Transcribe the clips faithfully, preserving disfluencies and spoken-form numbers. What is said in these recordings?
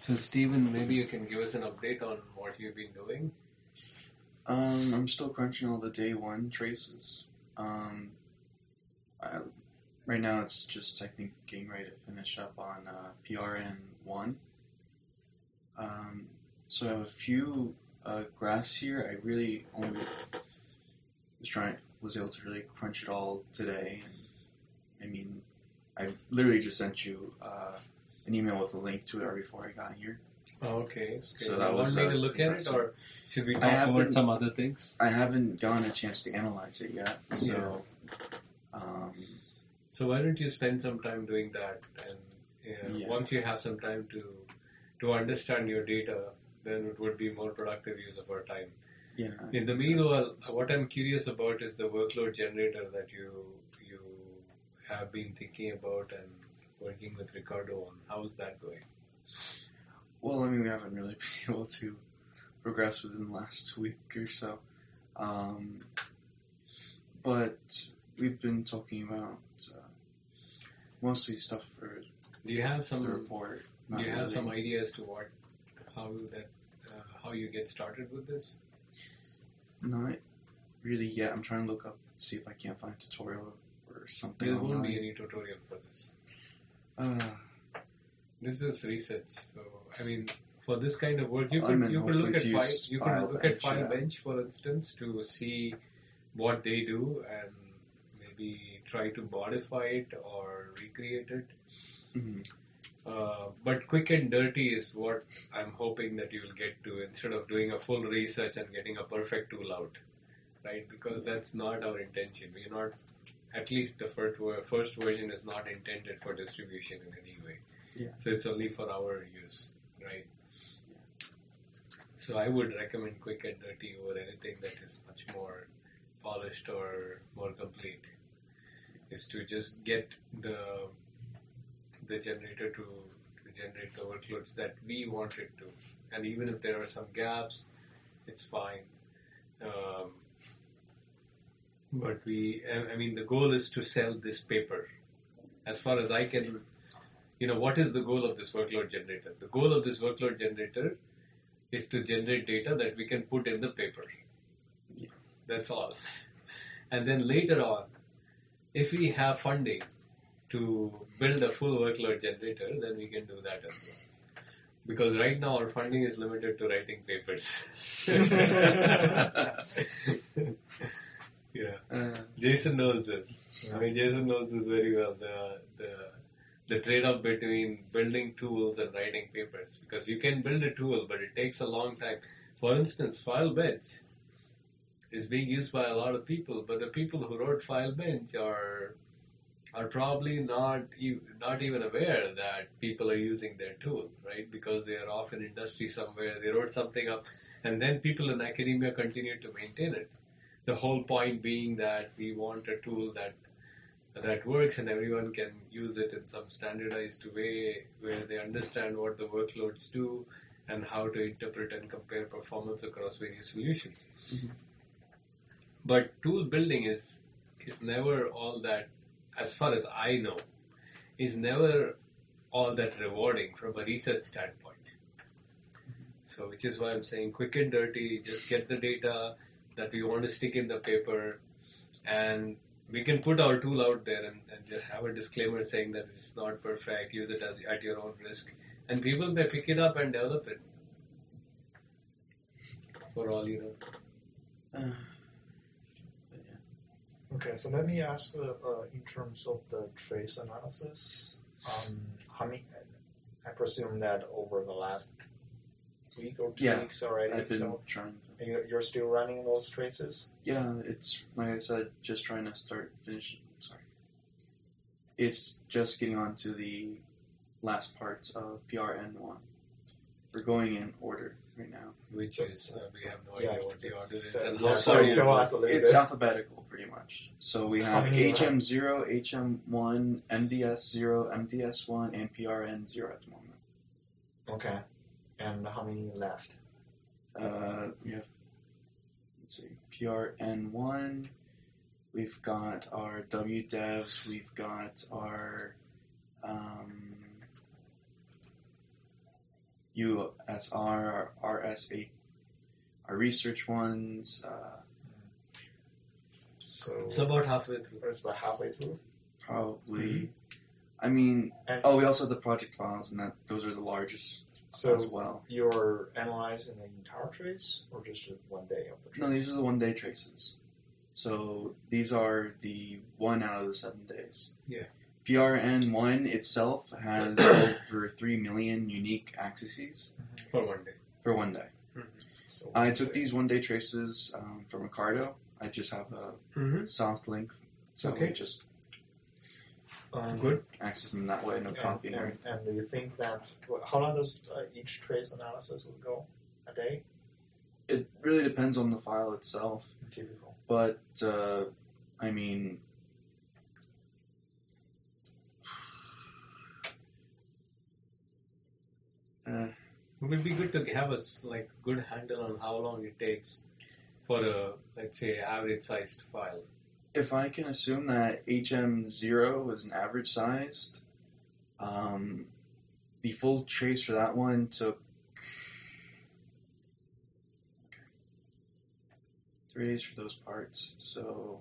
So, Stephen, maybe you can give us an update on what you've been doing. Um, I'm still crunching all the day one traces. Um, I, right now it's just, I think, getting ready to finish up on uh, P R N one. Um, so I have a few uh, graphs here. I really only was trying, was able to really crunch it all today. And I mean, I literally just sent you uh, an email with a link to it right before I got here. Oh, okay. okay. So you that want was me uh, to look at it, impressive. or should we I talk about haven't- some other things? I haven't gotten a chance to analyze it yet, so um, So why don't you spend some time doing that, and uh, Yeah. once you have some time to to understand your data, then it would be more productive use of our time. yeah. In the meanwhile, what I'm curious about is the workload generator that you you have been thinking about and working with Ricardo on. How's that going? Well, I mean, we haven't really been able to progress within the last week or so, um, but we've been talking about uh, mostly stuff for Do you have some the report. Do not you have really. some idea as to what how that uh, how you get started with this? Not really yet. I'm trying to look up and see if I can't find a tutorial or something. There won't online. be any tutorial for this. Uh, This is research, so I mean, for this kind of work, you I could mean, you could look at hopefully to file use you could look at FileBench, FileBench, yeah. for instance, to see what they do and maybe try to modify it or recreate it. mhm. Uh, but quick and dirty is what I'm hoping that you will get to, instead of doing a full research and getting a perfect tool out, right? Because that's not our intention. We're not, at least the first ver- first version is not intended for distribution in any way. Yeah. So it's only for our use, right? So I would recommend quick and dirty over anything that is much more polished or more complete. Is to just get the the generator to, to generate the workloads that we want it to, and even if there are some gaps, it's fine. Um, but we, I I mean, the goal is to sell this paper. As far as I can, you know, what is the goal of this workload generator? The goal of this workload generator is to generate data that we can put in the paper. Yeah. That's all. And then later on, if we have funding to build a full workload generator, then we can do that as well. Because right now our funding is limited to writing papers. Yeah. Uh, Jason knows this. I mean, Jason knows this very well. The the the trade-off between building tools and writing papers, because you can build a tool, but it takes a long time. For instance, FileBench is being used by a lot of people, but the people who wrote FileBench are are probably not e- not even aware that people are using their tool, right? Because they are off in industry somewhere. They wrote something up, and then people in academia continue to maintain it. The whole point being that we want a tool that that works and everyone can use it in some standardized way where they understand what the workloads do and how to interpret and compare performance across various solutions. Mhm. But tool building is is never all that, as far as I know, is never all that rewarding from a research standpoint. So which is why I'm saying quick and dirty, just get the data that we want to stick in the paper, and we can put our tool out there and, and just have a disclaimer saying that it's not perfect, use it as at your own risk, and people may pick it up and develop it, for all you know. uh, Okay, so let me ask uh, uh, in terms of the trace analysis, um, how many, I presume that over the last week or two Yeah, weeks already, I've been so trying to. you're, you're still running those traces? Yeah, it's like I said, just trying to start finishing. Sorry, it's just getting on to the last parts of P R N one. We're going in order right now. Which is, uh, we have no Yeah, idea what the order is. that- And yeah, how so far so you tell go. us a little It's bit. alphabetical, pretty much. So we How have many you H M zero, H M one, M D S zero, M D S one, and P R N zero at the moment. Okay, and how many left? Uh, we have, let's see, P R N one, we've got our W devs, we've got our, um, U S R, R S A, our research ones. Uh, So It's about halfway through. it's about halfway through. probably. Mhm. I mean, And oh, we also have the project files, and that those are the largest so as well. you're analyzing the entire trace or just one day of the trace? No, these are the one day traces. So these are the one out of the seven days. Yeah. P R N one itself has over three million unique accesses For one day. for one day. So I one took day. these one day traces um, from Ricardo. I just have a Mm-hmm. soft link, so Okay. we just Um, Good. access them that way, no And, copying. or and, and do you think that wh- how long does uh, each trace analysis will go? A day, It really depends on the file itself, typical. but uh, I mean, uh, It would be good to have a s- like good handle on how long it takes for a, let's say, average sized file. if I can assume that H M zero is an average sized, um, the full trace for that one took three days for those parts, so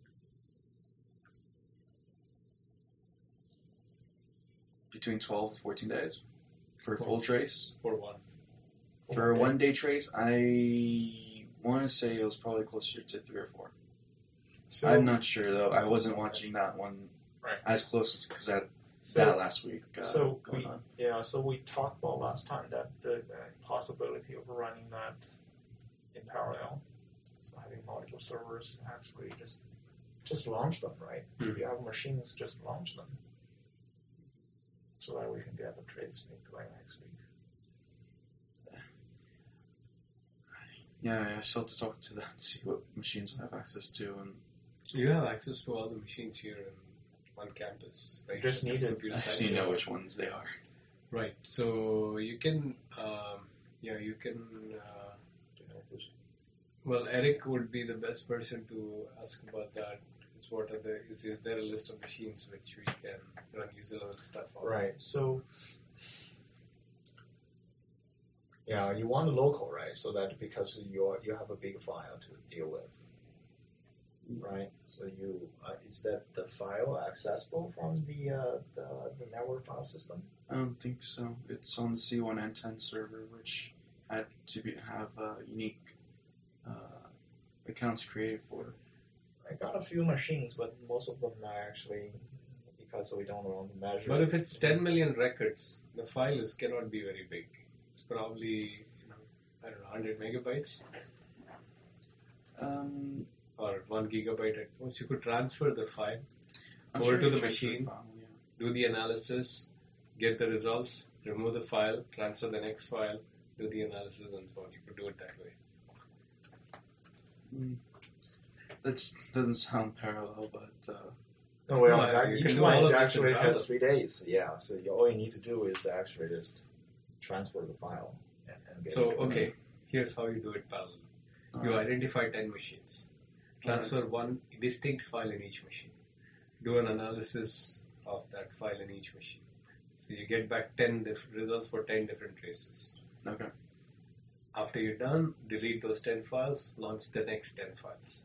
between twelve and fourteen days for a full trace. For one. For a Okay. one day trace, I want to say it was probably closer to three or four. So, I'm not sure though. I That's wasn't okay. watching that one Right. as close because I had So, that last week. Uh, so going we on. yeah. So we talked about last time that the, the possibility of running that in parallel. So having multiple servers, actually just just launch them, right? Hmm. If you have machines, just launch them, so that we can get the trace made by next week. Yeah, I still have to talk to them and see what machines I have access to, and You have access to all the machines here in one campus, right? You just need That's to computer I science. actually know which ones they are. Right. So you can, um, yeah, you can. Uh, Do you know who's well, Eric would be the best person to ask about that. Is what are the is is there a list of machines which we can run user level stuff on? right? So yeah, you want local, right? So that because you you have a big file to deal with, right? So you uh, is that the file accessible from the, uh, the the network file system? I don't think so. It's on the C one N ten server, which had to be, have uh, unique uh, accounts created for. I got a few machines, but most of them are actually because we don't want to measure. But if it's ten million records, the file is cannot be very big. It's probably you know I don't know one hundred megabytes Um, or one gigabyte at most. You could transfer the file, I'm Over sure to you the transfer machine. file, yeah. do the analysis, get the results, remove the file, transfer the next file, do the analysis, and so on. You could do it that way. That doesn't sound parallel, but uh, No, well, No, I- that- you each can do one all is of this in actually parallel. has three days. Yeah, so you, all you need to do is actually just transfer the file and, and get So it. okay, here's how you do it parallel. You alright. identify ten machines. Transfer one distinct file in each machine. Do an analysis of that file in each machine. So you get back ten different results for ten different traces. Okay. After you're done, delete those ten files, launch the next ten files.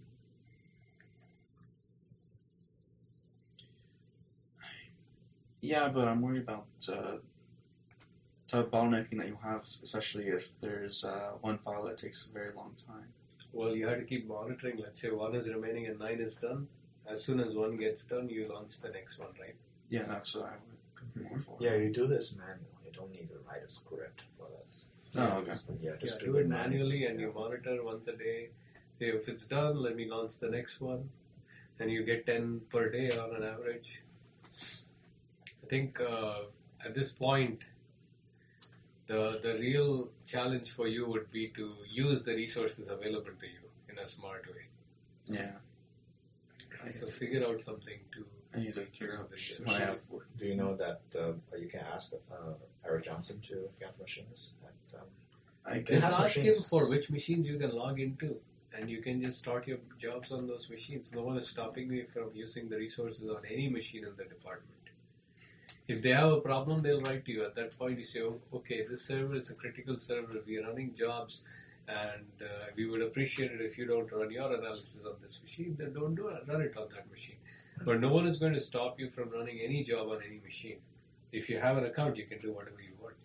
Yeah, but I'm worried about uh, the bottlenecking that you have, especially if there's uh, one file that takes a very long time. Well, you have to keep monitoring. Let's say one is remaining and nine is done. As soon as one gets done, you launch the next one, right? Yeah, that's what I would more for. Yeah, you do this manually. You don't need to write a script for this. Oh, okay. So, yeah, just yeah, do it manually and you monitor once a day. Say, if it's done, let me launch the next one. And you get ten per day on an average. I think uh, at this point, the the real challenge for you would be to use the resources available to you in a smart way. Yeah. I So guess figure out something to I need to make use figure of out the when I resources. have work. Do you know that uh, you can ask uh, Eric Johnson to get machines? That, um, I They Just guess have ask him machines. for which machines you can log into, and you can just start your jobs on those machines. No one is stopping me from using the resources on any machine in the department. If they have a problem, they'll write to you. At that point, you say, oh, okay, this server is a critical server. We are running jobs, and uh, we would appreciate it if you don't run your analysis on this machine. Then don't do it. Run it on that machine. But no one is going to stop you from running any job on any machine. If you have an account, you can do whatever you want,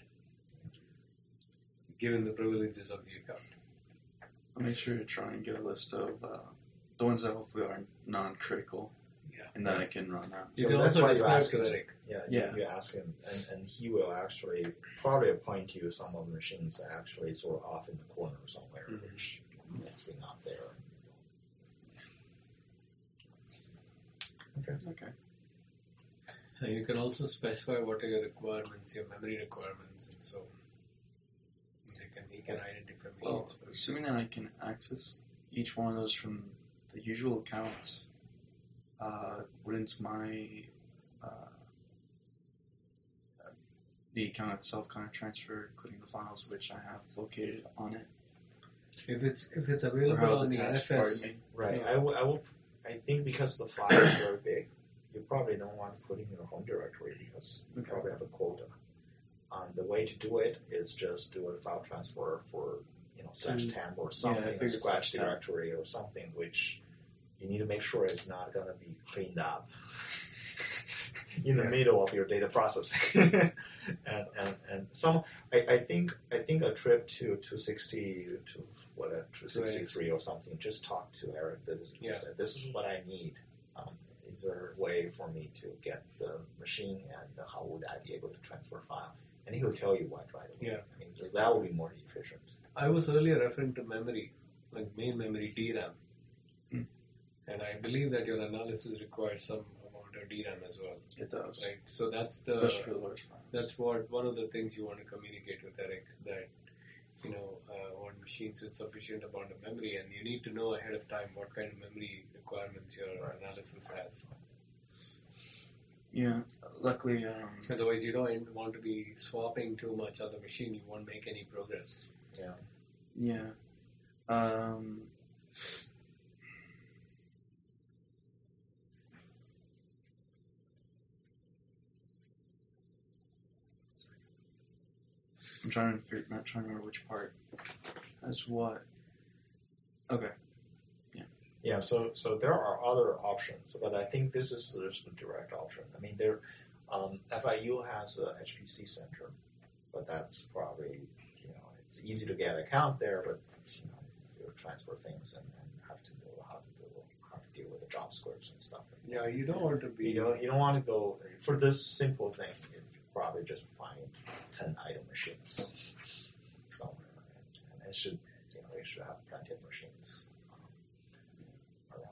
given the privileges of the account. I'll make sure to try and get a list of uh, the ones that hopefully are non-critical. Yeah. And then I can run out. You So can that's also why you describe ask to him. Eric. Yeah, Yeah. You, you ask him, and, and he will actually probably point you some of the machines that actually sort of off in the corner somewhere, Mhm. which must be not there. Okay. And you can also specify what are your requirements, your memory requirements, and so they can, he can identify machines. Well, for you. assuming that I can access each one of those from the usual accounts, uh, wouldn't my uh, the account itself kind of transfer, including the files which I have located on it, If it's if it's or available how it's on the attached? N F S, Pardon me. Right. Yeah. I will. I will. I think because the file is very big, you probably don't want to put in your home directory because you Okay. probably have a quota. Um, the way to do it is just do a file transfer for you know slash Mm. temp or Yeah, I something, a figured scratch slash temp. directory or something, which you need to make sure it's not going to be cleaned up in the Yeah. middle of your data processing. and, and and some I, I think I think a trip to two sixty to what a two sixty-three or something. Just talk to Eric. This is, Yeah. said, this is what I need. Um, is there a way for me to get the machine, and how would I be able to transfer file? And he will tell you what right away. Yeah. I mean that would be more efficient. I was earlier referring to memory, like main memory, D RAM. Mm. And I believe that your analysis requires some amount of D RAM as well, It does. right? So that's the Especially for the large files. that's what one of the things you want to communicate with Eric, that you know uh, want machines with sufficient amount of memory, and you need to know ahead of time what kind of memory requirements your analysis has. Yeah. Luckily, um, Otherwise, you don't want to be swapping too much on the machine. You won't make any progress. Yeah. yeah. Um, I'm trying to figure, not trying to remember which part has what. Okay. Yeah, so so there are other options, but I think this is just the direct option. I mean, there, um, F I U has a H P C center, but that's probably you know it's easy to get an account there, but you know it's, you transfer things and, and have to know how to do how to deal with the job scripts and stuff. Yeah, you don't want to be. You don't you don't want to go for this simple thing. You probably just find ten idle machines somewhere, and, and it should you know it should have plenty of machines. Around.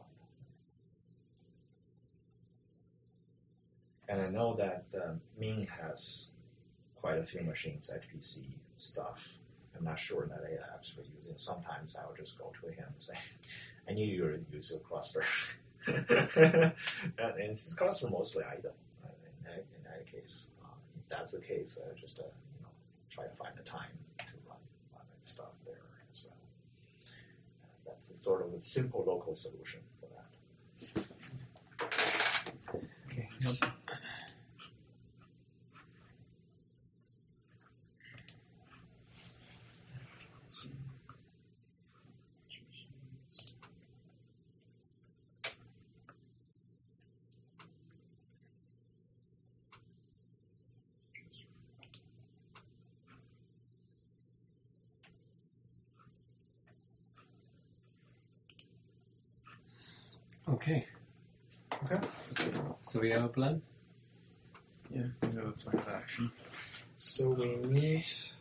And I know that um, Ming has quite a few machines, H P C stuff. I'm not sure that I actually use it. Sometimes I will just go to him and say, I need you to use your cluster. and, and his cluster mostly idle. In that, in that case, uh, if that's the case, I just uh, you know try to find the time to run, run that stuff there as well. Uh, that's sort of a simple local solution for that. Okay. Okay. Okay. So we have a plan. Yeah, we have a plan of action. So we need